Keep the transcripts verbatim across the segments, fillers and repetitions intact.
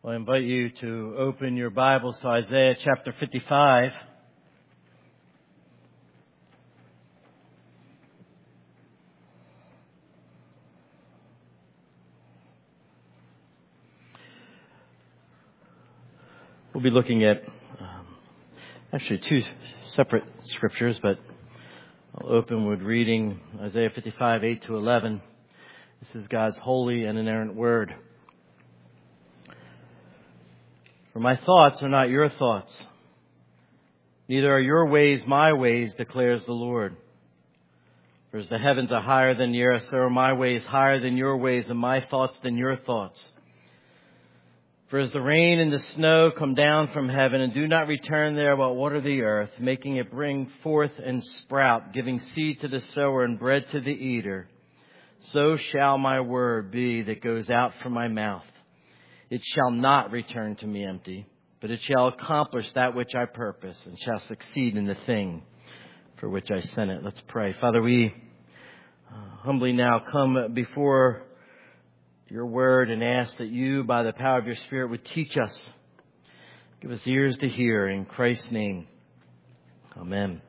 Well, I invite you to open your Bibles to Isaiah chapter fifty-five. We'll be looking at um, actually two separate scriptures, but I'll open with reading Isaiah fifty-five, eight to eleven. This is God's holy and inerrant word. For my thoughts are not your thoughts, neither are your ways my ways, declares the Lord. For as the heavens are higher than the earth, so are my ways higher than your ways, and my thoughts than your thoughts. For as the rain and the snow come down from heaven and do not return there but water the earth, making it bring forth and sprout, giving seed to the sower and bread to the eater, so shall my word be that goes out from my mouth. It shall not return to me empty, but it shall accomplish that which I purpose and shall succeed in the thing for which I sent it. Let's pray. Father, we uh, humbly now come before your word and ask that you, by the power of your Spirit, would teach us. Give us ears to hear in Christ's name. Amen.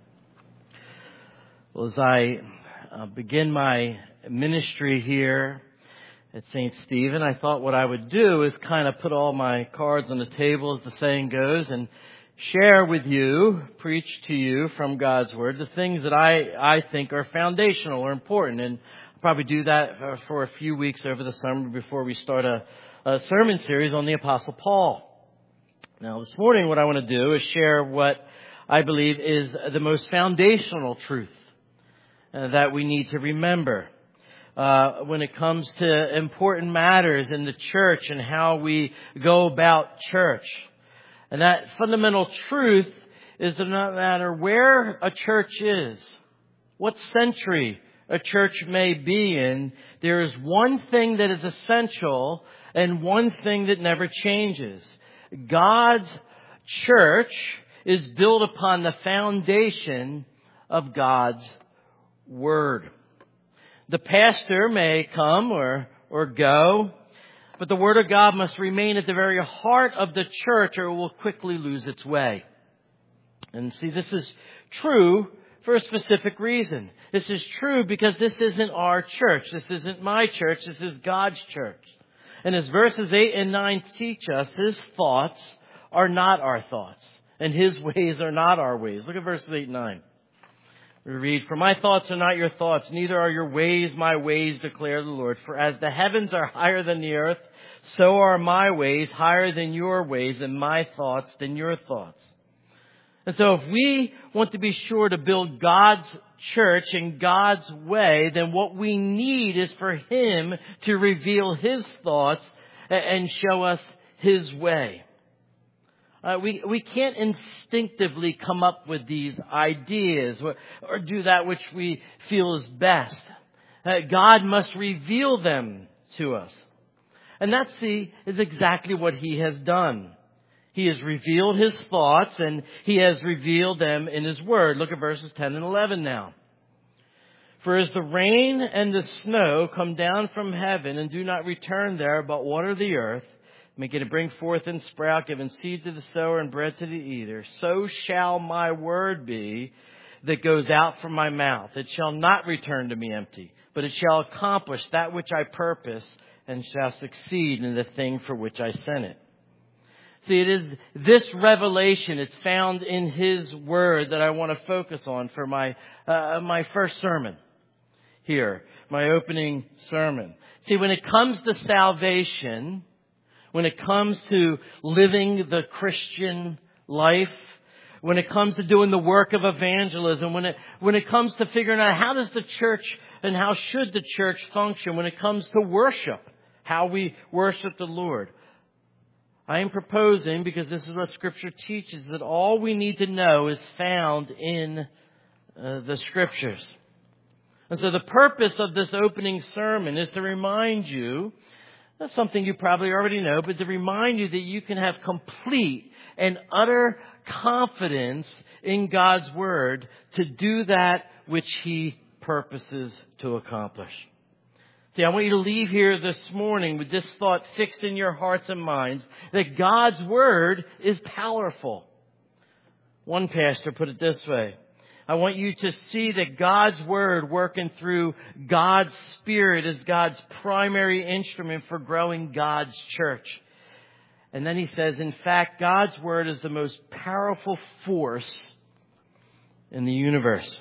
Well, as I uh, begin my ministry here at Saint Stephen, I thought what I would do is kind of put all my cards on the table, as the saying goes, and share with you, preach to you from God's Word, the things that I, I think are foundational or important. And I'll probably do that for, for a few weeks over the summer before we start a, a sermon series on the Apostle Paul. Now, this morning what I want to do is share what I believe is the most foundational truth uh, that we need to remember Uh, when it comes to important matters in the church and how we go about church. And that fundamental truth is that no matter where a church is, what century a church may be in, there is one thing that is essential and one thing that never changes. God's church is built upon the foundation of God's Word. The pastor may come or, or go, but the Word of God must remain at the very heart of the church or it will quickly lose its way. And see, this is true for a specific reason. This is true because this isn't our church. This isn't my church. This is God's church. And as verses eight and nine teach us, His thoughts are not our thoughts, and His ways are not our ways. Look at verses eight and nine. We read, "For my thoughts are not your thoughts, neither are your ways my ways, declare the Lord. For as the heavens are higher than the earth, so are my ways higher than your ways, and my thoughts than your thoughts." And so if we want to be sure to build God's church in God's way, then what we need is for Him to reveal His thoughts and show us His way. Uh, we, we can't instinctively come up with these ideas or, or do that which we feel is best. Uh, God must reveal them to us. And that's the, is exactly what He has done. He has revealed His thoughts and He has revealed them in His Word. Look at verses ten and eleven now. "For as the rain and the snow come down from heaven and do not return there but water the earth, making it bring forth and sprout, giving seed to the sower and bread to the eater, so shall my word be that goes out from my mouth. It shall not return to me empty, but it shall accomplish that which I purpose and shall succeed in the thing for which I sent it." See, it is this revelation, it's found in His Word, that I want to focus on for my uh, my first sermon here, my opening sermon. See, when it comes to salvation, when it comes to living the Christian life, when it comes to doing the work of evangelism, when it when it comes to figuring out how does the church and how should the church function, when it comes to worship, how we worship the Lord, I am proposing, because this is what Scripture teaches, that all we need to know is found in uh, the Scriptures. And so the purpose of this opening sermon is to remind you, that's something you probably already know, but to remind you that you can have complete and utter confidence in God's Word to do that which He purposes to accomplish. See, I want you to leave here this morning with this thought fixed in your hearts and minds that God's Word is powerful. One pastor put it this way: I want you to see that God's Word working through God's Spirit is God's primary instrument for growing God's church. And then he says, in fact, God's Word is the most powerful force in the universe.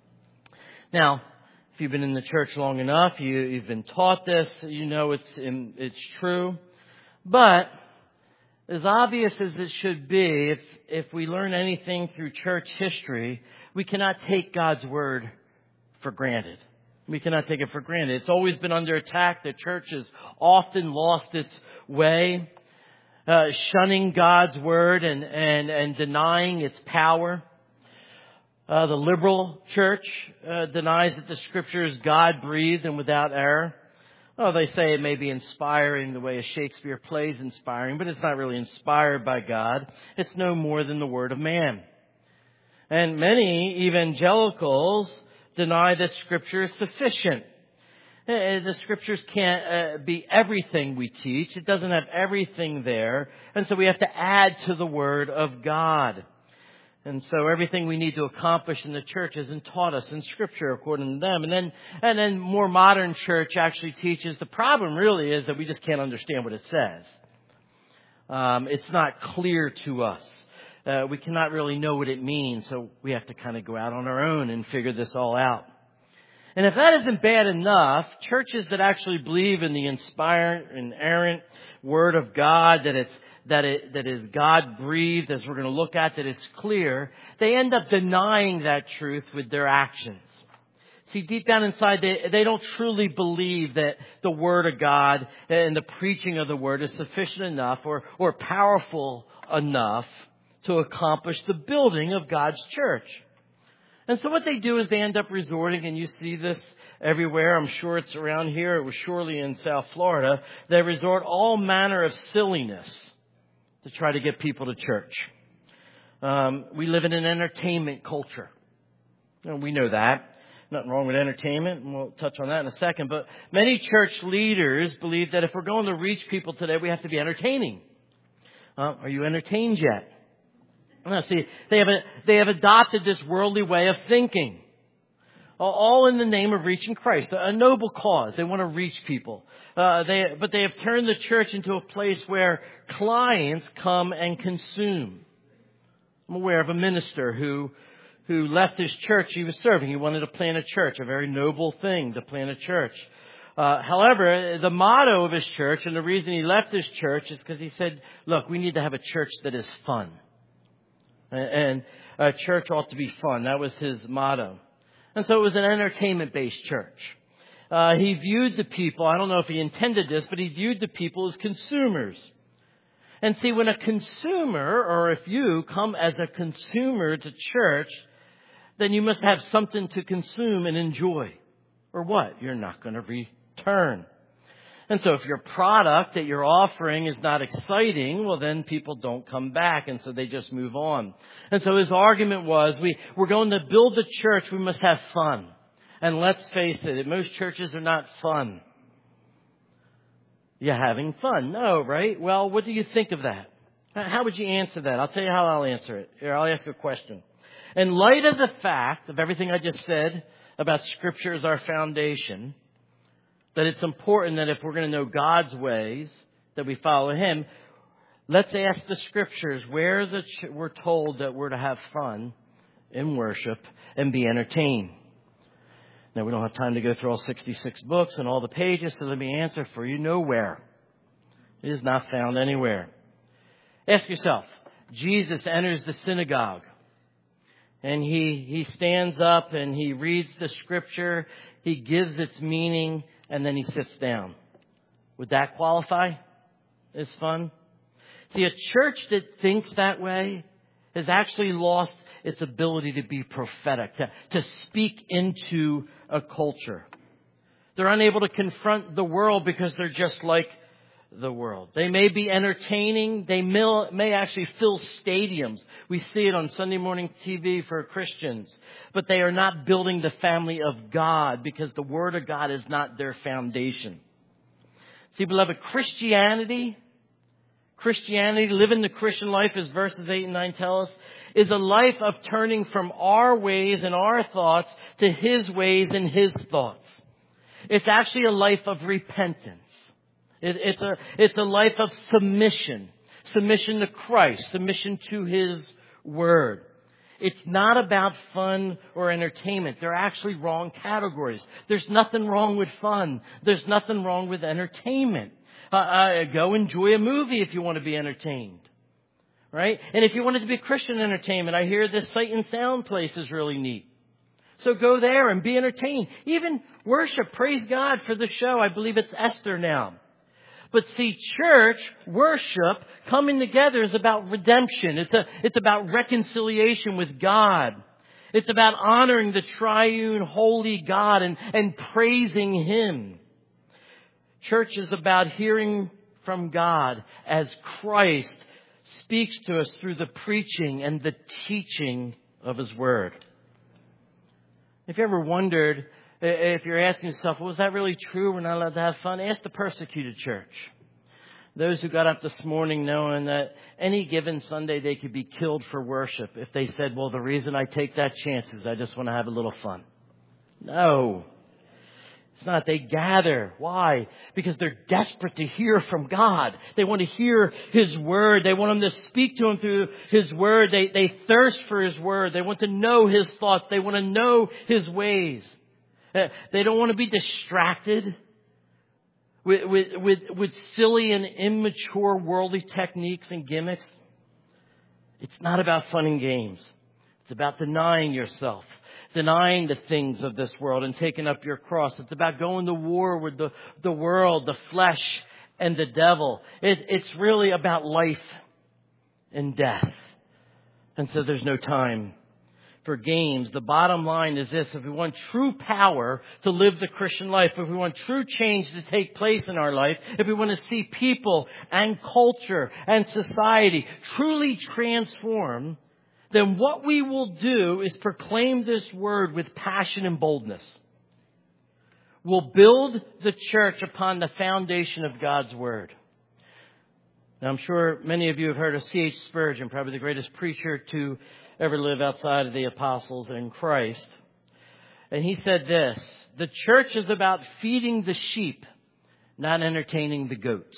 Now, if you've been in the church long enough, you, you've been taught this, you know it's it's true. But as obvious as it should be, if if we learn anything through church history, we cannot take God's Word for granted. We cannot take it for granted. It's always been under attack. The church has often lost its way, uh, shunning God's Word and, and, and denying its power. Uh, the liberal church uh, denies that the Scripture is God-breathed and without error. Oh, they say it may be inspiring the way a Shakespeare play is inspiring, but it's not really inspired by God. It's no more than the word of man. And many evangelicals deny that Scripture is sufficient. The Scriptures can't uh, be everything we teach. It doesn't have everything there. And so we have to add to the Word of God. And so everything we need to accomplish in the church isn't taught us in Scripture according to them. And then, and then more modern church actually teaches the problem really is that we just can't understand what it says. Um, it's not clear to us. Uh, we cannot really know what it means. So we have to kind of go out on our own and figure this all out. And if that isn't bad enough, churches that actually believe in the inspired, inerrant Word of God, that it's that it that is God-breathed, as we're going to look at, that it's clear, they end up denying that truth with their actions. See, deep down inside, they, they don't truly believe that the Word of God and the preaching of the Word is sufficient enough or, or powerful enough to accomplish the building of God's church. And so what they do is they end up resorting, and you see this everywhere. I'm sure it's around here. It was surely in South Florida. They resort all manner of silliness to try to get people to church. Um, we live in an entertainment culture. You know, we know that. Nothing wrong with entertainment, and we'll touch on that in a second. But many church leaders believe that if we're going to reach people today, we have to be entertaining. Uh, are you entertained yet? Now, see, they have a, they have adopted this worldly way of thinking, all in the name of reaching Christ, a noble cause. They want to reach people, uh, they but they have turned the church into a place where clients come and consume. I'm aware of a minister who who left his church he was serving. He wanted to plant a church, a very noble thing to plant a church. Uh, however, the motto of his church, and the reason he left his church, is because he said, "Look, we need to have a church that is fun." And a church ought to be fun. That was his motto. And so it was an entertainment-based church. Uh, he viewed the people, I don't know if he intended this, but he viewed the people as consumers. And see, when a consumer, or if you come as a consumer to church, then you must have something to consume and enjoy. Or what? You're not going to return. And so if your product that you're offering is not exciting, well, then people don't come back. And so they just move on. And so his argument was, we, we're going to build the church. We must have fun. And let's face it, most churches are not fun. You're having fun. No, right? Well, what do you think of that? How would you answer that? I'll tell you how I'll answer it. Here, I'll ask a question. In light of the fact of everything I just said about Scripture as our foundation, that it's important that if we're going to know God's ways, that we follow Him. Let's ask the Scriptures where the ch- we're told that we're to have fun in worship and be entertained. Now, we don't have time to go through all sixty-six books and all the pages, so let me answer for you. Nowhere. It is not found anywhere. Ask yourself, Jesus enters the synagogue, and he, he stands up and he reads the Scripture, he gives its meaning, and then he sits down. Would that qualify as fun? See, a church that thinks that way has actually lost its ability to be prophetic, to, to speak into a culture. They're unable to confront the world because they're just like the world. They may be entertaining. They may, may actually fill stadiums. We see it on Sunday morning T V for Christians. But they are not building the family of God because the Word of God is not their foundation. See, beloved, Christianity, Christianity, living the Christian life, as verses eight and nine tell us, is a life of turning from our ways and our thoughts to His ways and His thoughts. It's actually a life of repentance. It, it's a, it's a life of submission. Submission to Christ. Submission to His Word. It's not about fun or entertainment. They're actually wrong categories. There's nothing wrong with fun. There's nothing wrong with entertainment. Uh, uh, go enjoy a movie if you want to be entertained. Right? And if you want it to be Christian entertainment, I hear this Sight and Sound place is really neat. So go there and be entertained. Even worship. Praise God for the show. I believe it's Esther now. But see, church, worship, coming together is about redemption. It's a, it's about reconciliation with God. It's about honoring the triune, holy God and, and praising Him. Church is about hearing from God as Christ speaks to us through the preaching and the teaching of His Word. If you ever wondered, if you're asking yourself, well, was that really true? We're not allowed to have fun? Ask the persecuted church. Those who got up this morning knowing that any given Sunday they could be killed for worship if they said, well, the reason I take that chance is I just want to have a little fun. No. It's not. They gather. Why? Because they're desperate to hear from God. They want to hear His Word. They want Him to speak to them through His Word. They, they thirst for His Word. They want to know His thoughts. They want to know His ways. They don't want to be distracted with, with, with, with silly and immature worldly techniques and gimmicks. It's not about fun and games. It's about denying yourself, denying the things of this world and taking up your cross. It's about going to war with the, the world, the flesh, and the devil. It, it's really about life and death. And so there's no time for games. The bottom line is this: if we want true power to live the Christian life, if we want true change to take place in our life, if we want to see people and culture and society truly transform, then what we will do is proclaim this word with passion and boldness. We'll build the church upon the foundation of God's Word. Now, I'm sure many of you have heard of C H Spurgeon, probably the greatest preacher to ever live outside of the apostles and Christ. And he said this: the church is about feeding the sheep, not entertaining the goats.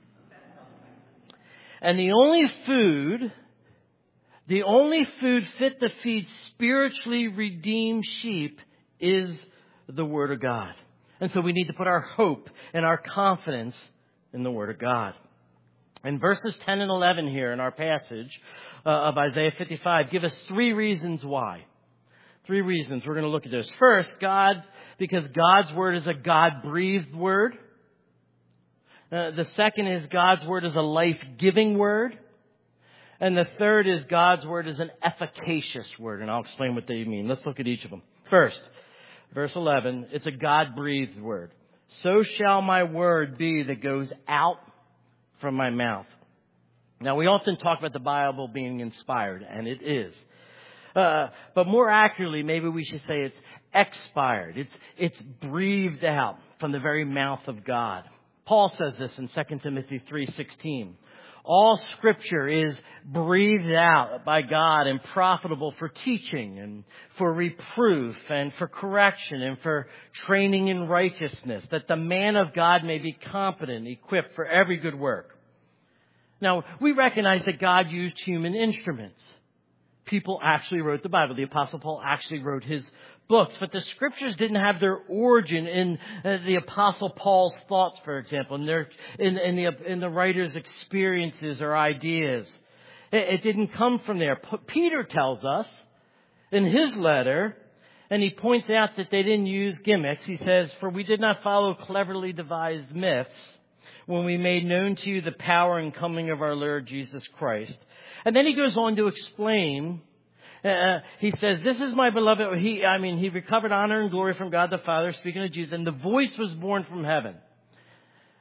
And the only food, the only food fit to feed spiritually redeemed sheep is the Word of God. And so we need to put our hope and our confidence in the Word of God. And verses ten and eleven here in our passage uh, of Isaiah fifty-five give us three reasons why. Three reasons. We're going to look at this. First, God's, because God's Word is a God-breathed Word. Uh, the second is God's Word is a life-giving Word. And the third is God's Word is an efficacious Word. And I'll explain what they mean. Let's look at each of them. First, verse eleven, it's a God-breathed Word. So shall my word be that goes out from my mouth. Now, we often talk about the Bible being inspired, and it is. Uh, but more accurately, maybe we should say it's expired. It's, it's breathed out from the very mouth of God. Paul says this in Second Timothy three sixteen. All Scripture is breathed out by God and profitable for teaching and for reproof and for correction and for training in righteousness, that the man of God may be competent, equipped for every good work. Now, we recognize that God used human instruments. People actually wrote the Bible. The Apostle Paul actually wrote his books. But the Scriptures didn't have their origin in uh, the Apostle Paul's thoughts, for example, in, their, in, in, the, in the writer's experiences or ideas. It, it didn't come from there. P- Peter tells us in his letter, and he points out that they didn't use gimmicks. He says, for we did not follow cleverly devised myths when we made known to you the power and coming of our Lord Jesus Christ. And then he goes on to explain. Uh, he says, this is my beloved. He, I mean, he recovered honor and glory from God the Father, speaking of Jesus, and the voice was born from heaven.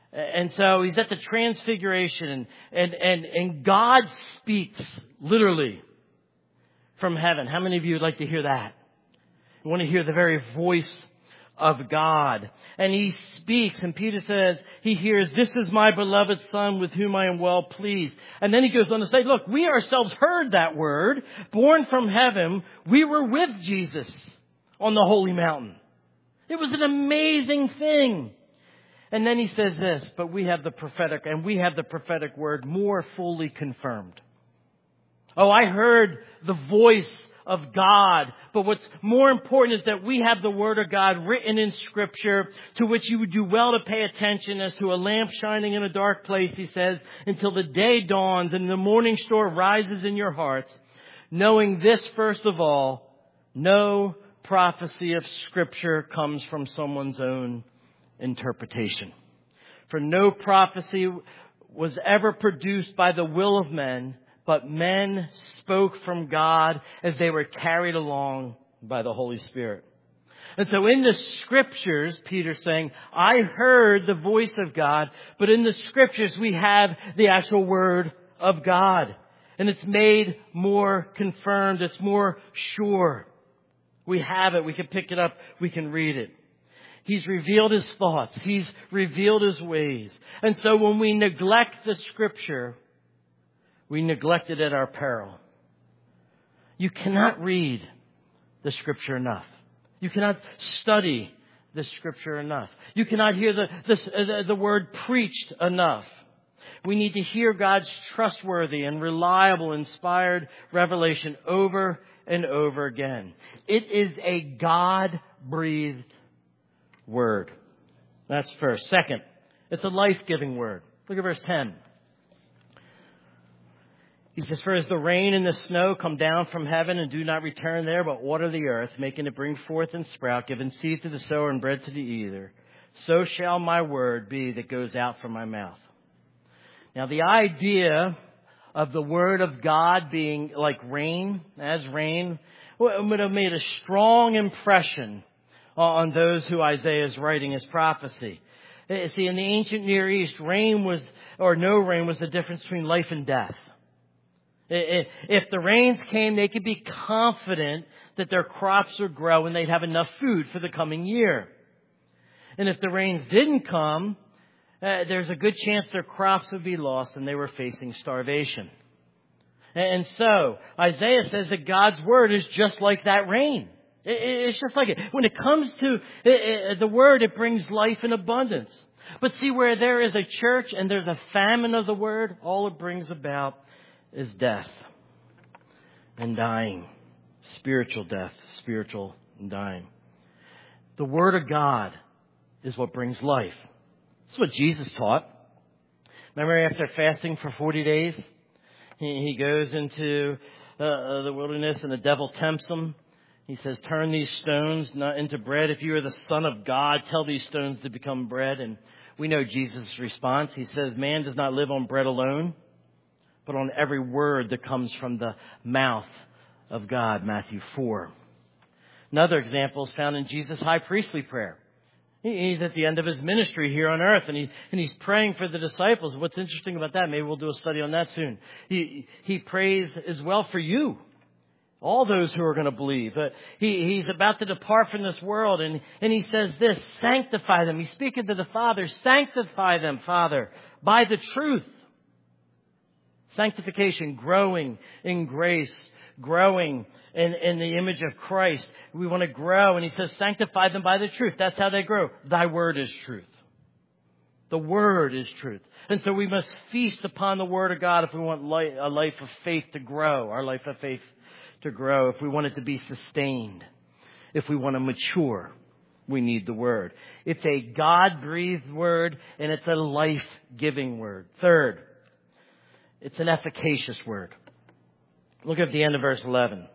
And so he's at the transfiguration, and, and, and, and God speaks literally from heaven. How many of you would like to hear that? You want to hear the very voice of God. And he speaks, and Peter says, he hears, "This is my beloved Son with whom I am well pleased." And then he goes on to say, look, we ourselves heard that word, born from heaven. We were with Jesus on the holy mountain. It was an amazing thing. And then he says this, but we have the prophetic, and we have the prophetic word more fully confirmed. Oh, I heard the voice of God. But what's more important is that we have the Word of God written in Scripture, to which you would do well to pay attention as to a lamp shining in a dark place, he says, until the day dawns and the morning star rises in your hearts. Knowing this, first of all, no prophecy of Scripture comes from someone's own interpretation. For no prophecy was ever produced by the will of men, but men spoke from God as they were carried along by the Holy Spirit. And so in the Scriptures, Peter's saying, I heard the voice of God, but in the Scriptures we have the actual Word of God. And it's made more confirmed. It's more sure. We have it. We can pick it up. We can read it. He's revealed His thoughts. He's revealed His ways. And so when we neglect the Scripture, we neglect it at our peril. You cannot read the Scripture enough. You cannot study the Scripture enough. You cannot hear the, the, the word preached enough. We need to hear God's trustworthy and reliable, inspired revelation over and over again. It is a God-breathed word. That's first. Second, it's a life-giving word. Look at verse ten. He says, "For as the rain and the snow come down from heaven and do not return there, but water the earth, making it bring forth and sprout, giving seed to the sower and bread to the eater, so shall my word be that goes out from my mouth." Now, the idea of the word of God being like rain, as rain, would have made a strong impression on those who Isaiah is writing his prophecy. See, in the ancient Near East, rain was, or no rain was the difference between life and death. If the rains came, they could be confident that their crops would grow and they'd have enough food for the coming year. And if the rains didn't come, uh, there's a good chance their crops would be lost and they were facing starvation. And so Isaiah says that God's word is just like that rain. It's just like it. When it comes to the word, it brings life in abundance. But see, where there is a church and there's a famine of the word, all it brings about is death and dying. Spiritual death, spiritual and dying. The word of God is what brings life. That's what Jesus taught. Remember, after fasting for forty days, he, he goes into uh, the wilderness and the devil tempts him. He says, "Turn these stones not into bread. If you are the Son of God, tell these stones to become bread." And we know Jesus' response. He says, "Man does not live on bread alone, but on every word that comes from the mouth of God," Matthew four. Another example is found in Jesus' high priestly prayer. He's at the end of his ministry here on earth, and he and he's praying for the disciples. What's interesting about that, maybe we'll do a study on that soon. He he prays as well for you, all those who are going to believe. Uh, he he's about to depart from this world, and and he says this: "Sanctify them." He's speaking to the Father. "Sanctify them, Father, by the truth." Sanctification, growing in grace, growing in, in the image of Christ. We want to grow. And he says, "Sanctify them by the truth." That's how they grow. Thy word is truth. The word is truth. And so we must feast upon the word of God if we want life, a life of faith to grow, our life of faith to grow, if we want it to be sustained, if we want to mature. We need the word. It's a God-breathed word, and it's a life-giving word. Third, it's an efficacious word. Look at the end of verse eleven.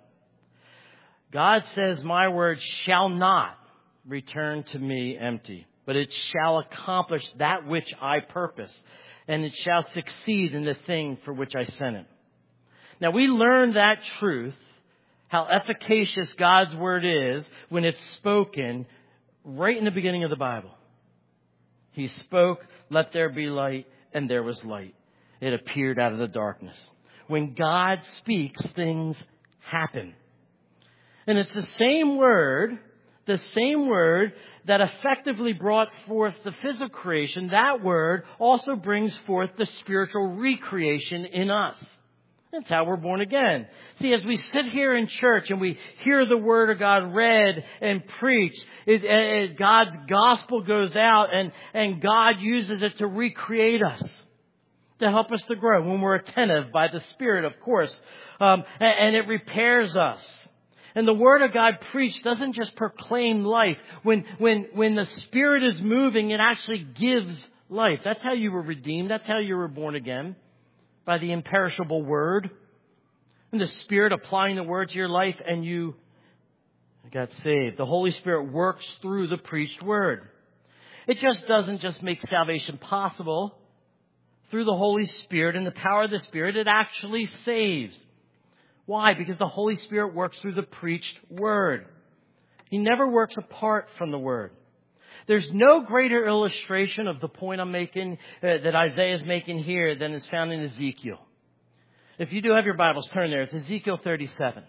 God says, "My word shall not return to me empty, but it shall accomplish that which I purpose, and it shall succeed in the thing for which I sent it." Now, we learn that truth, how efficacious God's word is when it's spoken, right in the beginning of the Bible. He spoke, let there be light, and there was light. It appeared out of the darkness. When God speaks, things happen. And it's the same word, the same word that effectively brought forth the physical creation. That word also brings forth the spiritual recreation in us. That's how we're born again. See, as we sit here in church and we hear the Word of God read and preached, it, it, God's gospel goes out and, and God uses it to recreate us, to help us to grow when we're attentive by the Spirit, of course. Um, and, and it repairs us. And the Word of God preached doesn't just proclaim life. When, when, when the Spirit is moving, it actually gives life. That's how you were redeemed. That's how you were born again. By the imperishable Word. And the Spirit applying the Word to your life, and you got saved. The Holy Spirit works through the preached Word. It just doesn't just make salvation possible. Through the Holy Spirit and the power of the Spirit, it actually saves. Why? Because the Holy Spirit works through the preached Word. He never works apart from the Word. There's no greater illustration of the point I'm making, uh, that Isaiah is making here, than is found in Ezekiel. If you do have your Bibles, turn there. It's Ezekiel thirty-seven.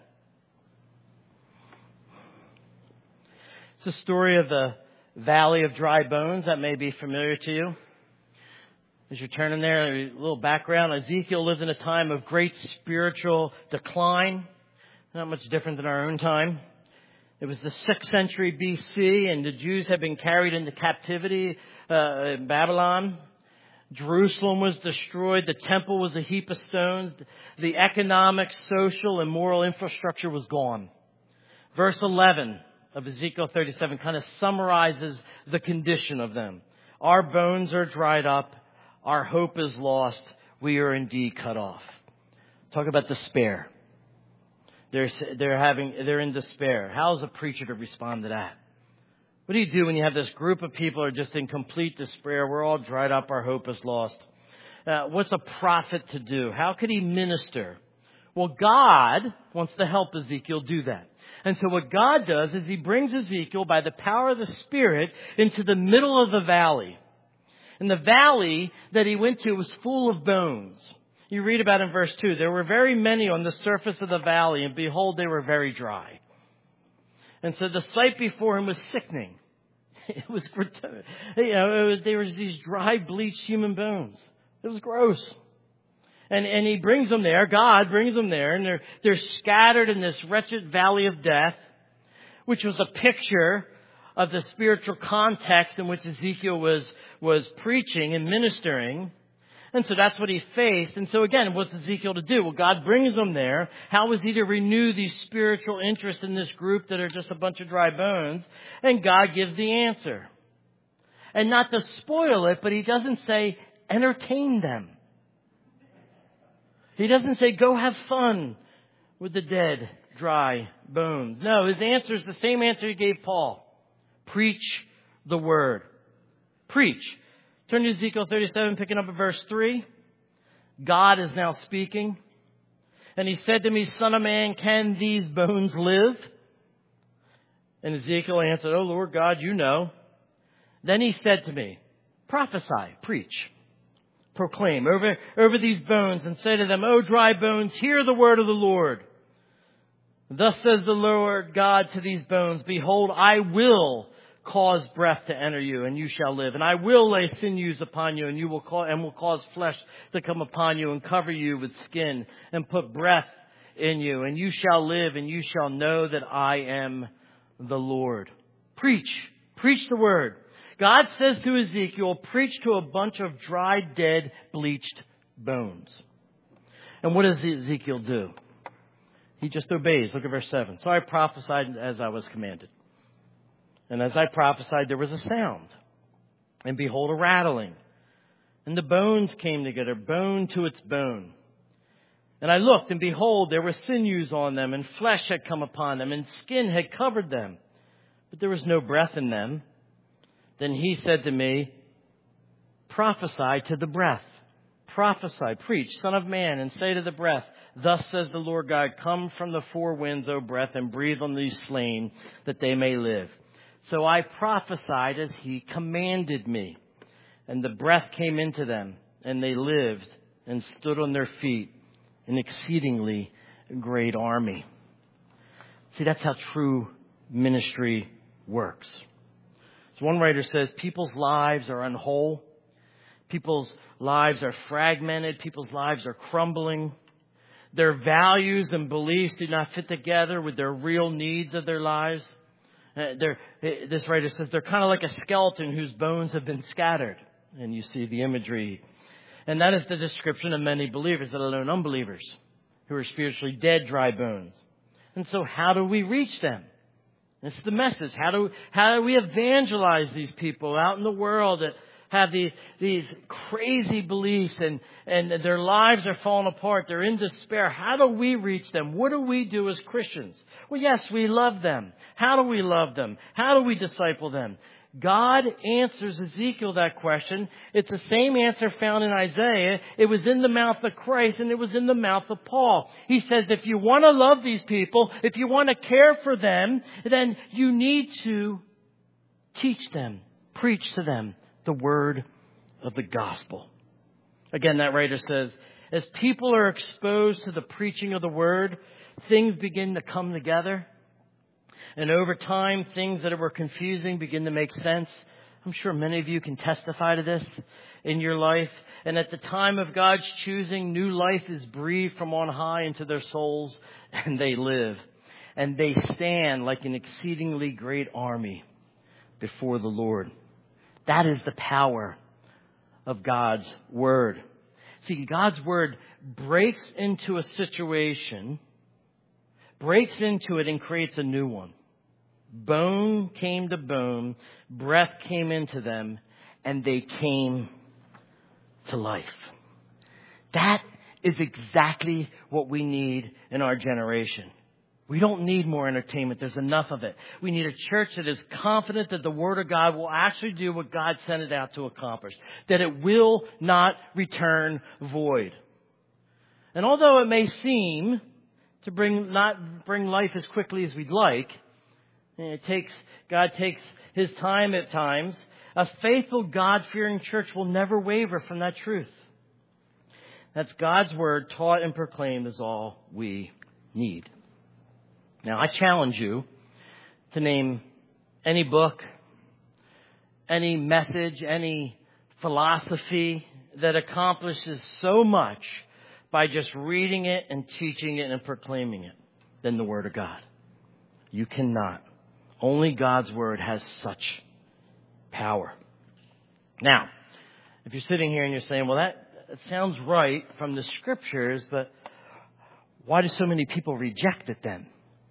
It's a story of the valley of dry bones that may be familiar to you. As you're turning there, a little background. Ezekiel lived in a time of great spiritual decline. Not much different than our own time. It was the sixth century B C, and the Jews had been carried into captivity uh, in Babylon. Jerusalem was destroyed. The temple was a heap of stones. The economic, social, and moral infrastructure was gone. Verse eleven of Ezekiel thirty-seven kind of summarizes the condition of them. Our bones are dried up. Our hope is lost. We are indeed cut off. Talk about despair. They're, they're having, they're in despair. How is a preacher to respond to that? What do you do when you have this group of people who are just in complete despair? We're all dried up. Our hope is lost. Uh, what's a prophet to do? How could he minister? Well, God wants to help Ezekiel do that. And so what God does is he brings Ezekiel by the power of the Spirit into the middle of the valley. And the valley that he went to was full of bones. You read about in verse two, there were very many on the surface of the valley, and behold, they were very dry. And so the sight before him was sickening. It was, you know, it was, there was these dry, bleached human bones. It was gross. And, and he brings them there. God brings them there, and they're, they're scattered in this wretched valley of death, which was a picture of the spiritual context in which Ezekiel was, was preaching and ministering. And so that's what he faced. And so again, what's Ezekiel to do? Well, God brings them there. How is he to renew these spiritual interests in this group that are just a bunch of dry bones? And God gives the answer. And not to spoil it, but he doesn't say, entertain them. He doesn't say, go have fun with the dead, dry bones. No, his answer is the same answer he gave Paul. Preach the word. Preach. Turn to Ezekiel thirty-seven, picking up at verse three. God is now speaking. And he said to me, Son of man, can these bones live? And Ezekiel answered, Oh Lord God, you know. Then he said to me, prophesy, preach, proclaim over, over these bones and say to them, O dry bones, hear the word of the Lord. Thus says the Lord God to these bones, behold, I will cause breath to enter you, and you shall live. And I will lay sinews upon you, and you will cause, and will cause flesh to come upon you, and cover you with skin, and put breath in you. And you shall live, and you shall know that I am the Lord. Preach. Preach the word. God says to Ezekiel, preach to a bunch of dry, dead, bleached bones. And what does Ezekiel do? He just obeys. Look at verse seven. So I prophesied as I was commanded. And as I prophesied, there was a sound. And behold, a rattling. And the bones came together, bone to its bone. And I looked, and behold, there were sinews on them, and flesh had come upon them, and skin had covered them. But there was no breath in them. Then he said to me, prophesy to the breath. Prophesy, preach, Son of man, and say to the breath, Thus says the Lord God, come from the four winds, O breath, and breathe on these slain, that they may live. So I prophesied as he commanded me. And the breath came into them, and they lived and stood on their feet, an exceedingly great army. See, that's how true ministry works. So one writer says, people's lives are unwhole. People's lives are fragmented. People's lives are crumbling. Their values and beliefs do not fit together with their real needs of their lives. Uh, they're, this writer says they're kind of like a skeleton whose bones have been scattered. And you see the imagery. And that is the description of many believers, let alone unbelievers, who are spiritually dead, dry bones. And so how do we reach them? It's the message. How do, how do we evangelize these people out in the world that have the, these crazy beliefs and, and their lives are falling apart? They're in despair. How do we reach them? What do we do as Christians? Well, yes, we love them. How do we love them? How do we disciple them? God answers Ezekiel that question. It's the same answer found in Isaiah. It was in the mouth of Christ and it was in the mouth of Paul. He says, if you want to love these people, if you want to care for them, then you need to teach them, preach to them the word of the gospel. Again, that writer says, as people are exposed to the preaching of the word, things begin to come together. And over time, things that were confusing begin to make sense. I'm sure many of you can testify to this in your life. And at the time of God's choosing, new life is breathed from on high into their souls, and they live. And they stand like an exceedingly great army before the Lord. That is the power of God's word. See, God's word breaks into a situation, breaks into it, and creates a new one. Bone came to bone, breath came into them, and they came to life. That is exactly what we need in our generation. We don't need more entertainment. There's enough of it. We need a church that is confident that the Word of God will actually do what God sent it out to accomplish, that it will not return void. And although it may seem to bring not bring life as quickly as we'd like, it takes God takes His time at times. A faithful, God-fearing church will never waver from that truth. That's God's word taught and proclaimed is all we need. Now, I challenge you to name any book, any message, any philosophy that accomplishes so much by just reading it and teaching it and proclaiming it than the Word of God. You cannot. Only God's Word has such power. Now, if you're sitting here and you're saying, well, that, that sounds right from the Scriptures, but why do so many people reject it then?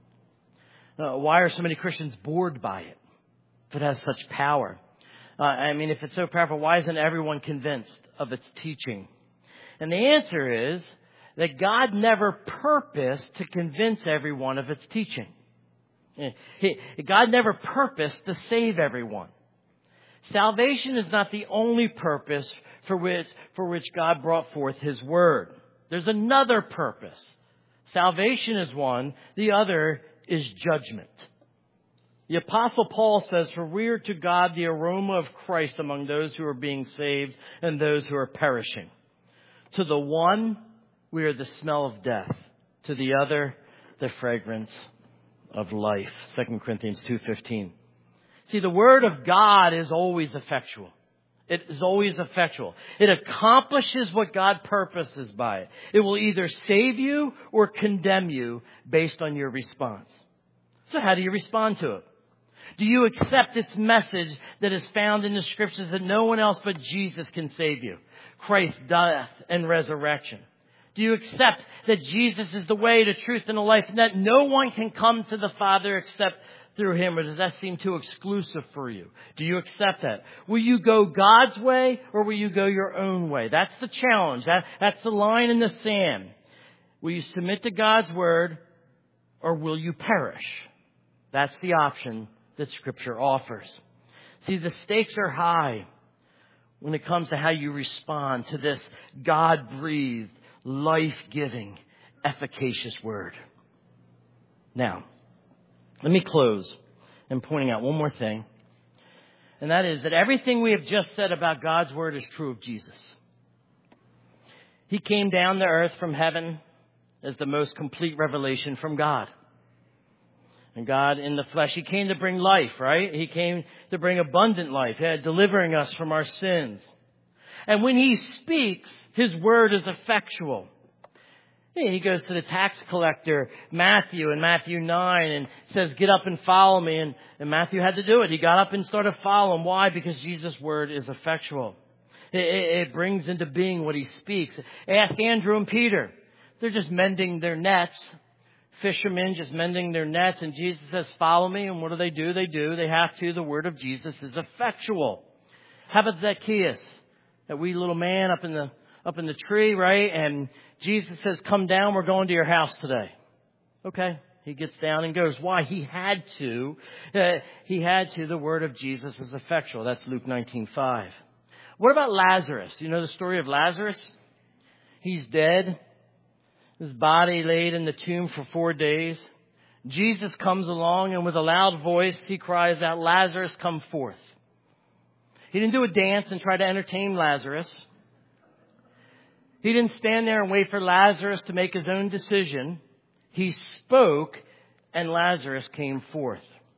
Uh, why are so many Christians bored by it if it has such power? Uh, I mean, if it's so powerful, why isn't everyone convinced of its teaching? And the answer is that God never purposed to convince everyone of its teaching. He, God never purposed to save everyone. Salvation is not the only purpose for which, for which God brought forth His Word. There's another purpose. Salvation is one. The other is judgment. The Apostle Paul says, for we are to God the aroma of Christ among those who are being saved and those who are perishing. To the one, we are the smell of death. To the other, the fragrance of life. Second Corinthians two fifteen. See, the Word of God is always effectual. It is always effectual. It accomplishes what God purposes by it. It will either save you or condemn you based on your response. So how do you respond to it? Do you accept its message that is found in the Scriptures that no one else but Jesus can save you? Christ's death and resurrection. Do you accept that Jesus is the way, the truth, and the life, and that no one can come to the Father except through Him? Or does that seem too exclusive for you? Do you accept that? Will you go God's way or will you go your own way? That's the challenge. That, that's the line in the sand. Will you submit to God's Word or will you perish? That's the option that Scripture offers. See, the stakes are high when it comes to how you respond to this God-breathed, life-giving, efficacious Word. Now, let me close in pointing out one more thing. And that is that everything we have just said about God's Word is true of Jesus. He came down to earth from heaven as the most complete revelation from God. And God in the flesh, He came to bring life, right? He came to bring abundant life, delivering us from our sins. And when He speaks, His word is effectual. He goes to the tax collector, Matthew, in Matthew nine, and says, get up and follow me. And, and Matthew had to do it. He got up and started following. Why? Because Jesus' word is effectual. It, it, it brings into being what He speaks. Ask Andrew and Peter. They're just mending their nets. Fishermen just mending their nets, and Jesus says, follow me. And what do they do? They do. They have to. The word of Jesus is effectual. How about Zacchaeus? That wee little man up in the up in the tree, right? And Jesus says, come down. We're going to your house today. Okay. He gets down and goes. Why? He had to. Uh, he had to. The word of Jesus is effectual. That's Luke nineteen five. What about Lazarus? You know the story of Lazarus? He's dead. His body laid in the tomb for four days. Jesus comes along, and with a loud voice, He cries out, Lazarus, come forth. He didn't do a dance and try to entertain Lazarus. He didn't stand there and wait for Lazarus to make his own decision. He spoke, and Lazarus came forth.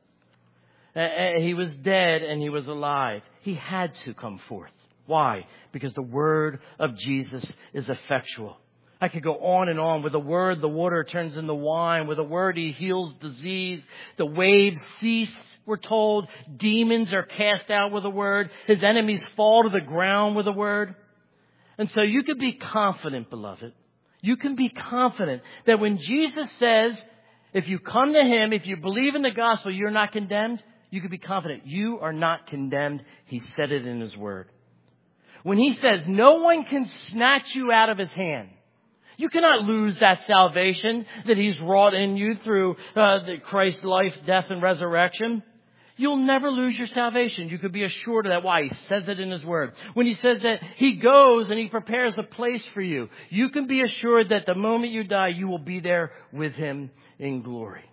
He was dead, and he was alive. He had to come forth. Why? Because the word of Jesus is effectual. I could go on and on. With a word, the water turns into wine. With a word, He heals disease. The waves cease, we're told. Demons are cast out with a word. His enemies fall to the ground with a word. And so you can be confident, beloved. You can be confident that when Jesus says, if you come to Him, if you believe in the gospel, you're not condemned, you can be confident you are not condemned. He said it in His word. When He says, no one can snatch you out of His hand. You cannot lose that salvation that He's wrought in you through uh, the Christ's life, death, and resurrection. You'll never lose your salvation. You could be assured of that. Why? He says it in His word. When He says that He goes and He prepares a place for you, you can be assured that the moment you die, you will be there with Him in glory.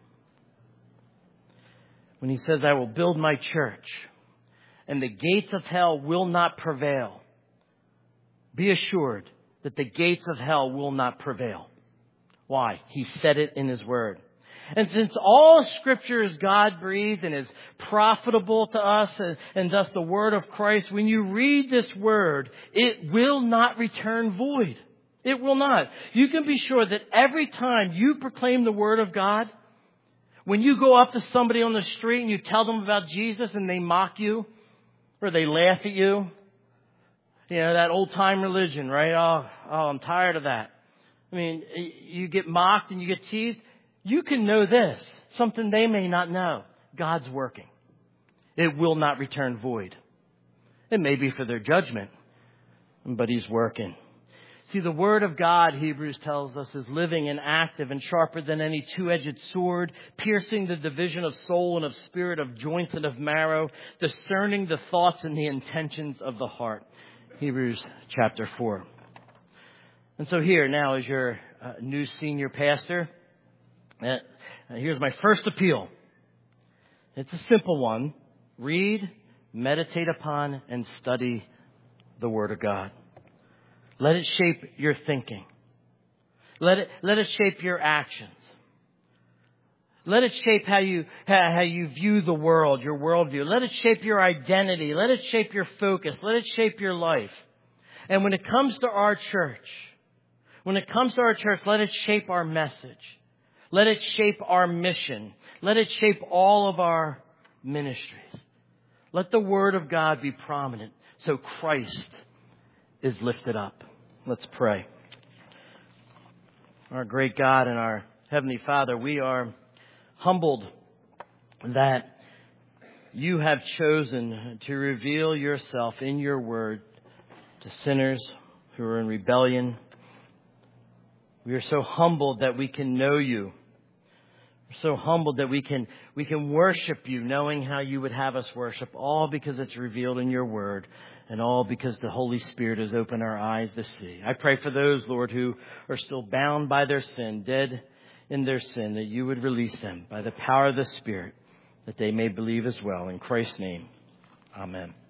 When He says, I will build my church, and the gates of hell will not prevail, be assured that the gates of hell will not prevail. Why? He said it in His word. And since all Scripture is God-breathed and is profitable to us, and, and thus the word of Christ, when you read this word, it will not return void. It will not. You can be sure that every time you proclaim the word of God, when you go up to somebody on the street and you tell them about Jesus and they mock you or they laugh at you, you know, that old-time religion, right? Oh, oh, I'm tired of that. I mean, you get mocked and you get teased. You can know this, something they may not know. God's working. It will not return void. It may be for their judgment, but He's working. See, the Word of God, Hebrews tells us, is living and active and sharper than any two-edged sword, piercing the division of soul and of spirit, of joints and of marrow, discerning the thoughts and the intentions of the heart. Hebrews chapter four. And so here now, as your uh, new senior pastor, uh, here's my first appeal. It's a simple one. Read, meditate upon, and study the Word of God. Let it shape your thinking. Let it, let it shape your actions. Let it shape how you, how you view the world, your worldview. Let it shape your identity. Let it shape your focus. Let it shape your life. And when it comes to our church, when it comes to our church, let it shape our message. Let it shape our mission. Let it shape all of our ministries. Let the Word of God be prominent so Christ is lifted up. Let's pray. Our great God and our Heavenly Father, we are humbled that You have chosen to reveal Yourself in Your Word to sinners who are in rebellion. We are so humbled that we can know You. We're so humbled that we can we can worship You, knowing how You would have us worship, all because it's revealed in Your Word, and all because the Holy Spirit has opened our eyes to see. I pray for those, Lord, who are still bound by their sin, dead in their sin, that You would release them by the power of the Spirit, that they may believe as well. In Christ's name, Amen.